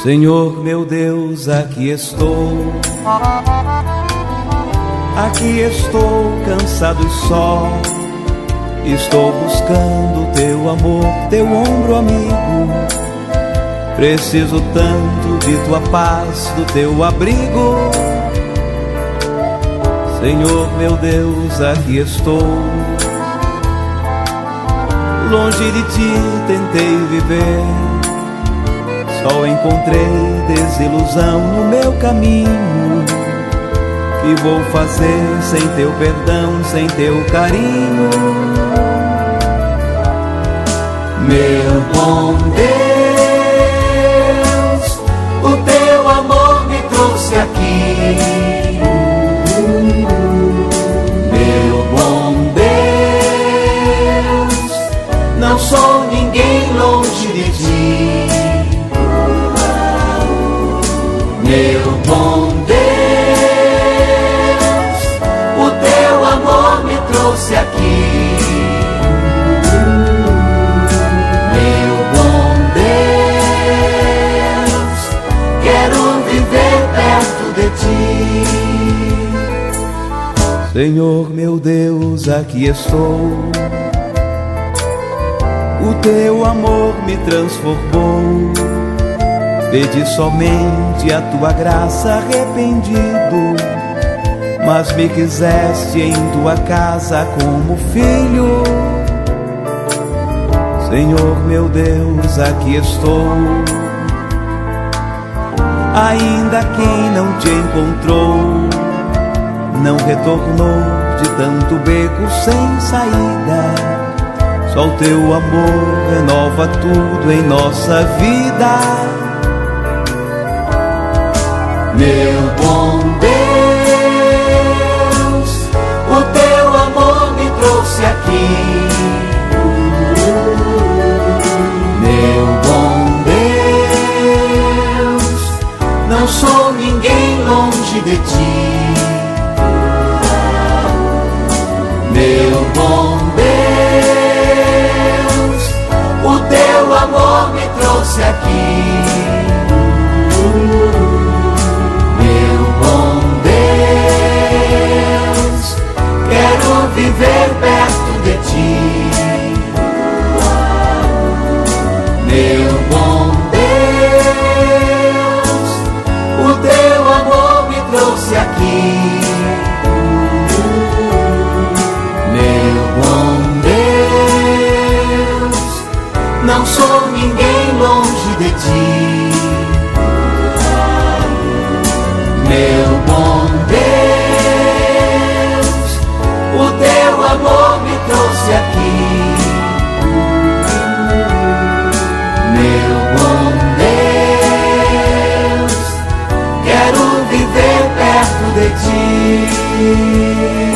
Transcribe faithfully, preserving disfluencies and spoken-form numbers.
Senhor meu Deus, aqui estou, aqui estou cansado e só. Estou buscando teu amor, teu ombro amigo. Preciso tanto de tua paz, do teu abrigo. Senhor meu Deus, aqui estou. Longe de ti tentei viver, só encontrei desilusão no meu caminho. Que vou fazer sem teu perdão, sem teu carinho? Meu bom Deus, o teu amor me trouxe aqui. Meu bom Deus, não sou ninguém longe de ti. Meu bom Deus, o teu amor me trouxe aqui. Meu bom Deus, quero viver perto de ti. Senhor meu Deus, aqui estou. O teu amor me transformou. Pedi somente a tua graça arrependido, mas me quiseste em tua casa como filho. Senhor meu Deus, aqui estou. Ainda quem não te encontrou não retornou de tanto beco sem saída. Só o teu amor renova tudo em nossa vida. Meu bom Deus, o teu amor me trouxe aqui. Meu bom Deus, não sou ninguém longe de ti. Meu bom Deus, o teu amor me trouxe aqui. Viver perto de ti. Meu bom Deus, o teu amor me trouxe aqui. Meu bom Deus, não sou ninguém longe de ti. Meu bom Deus, o teu amor me trouxe aqui. Meu bom Deus, quero viver perto de ti.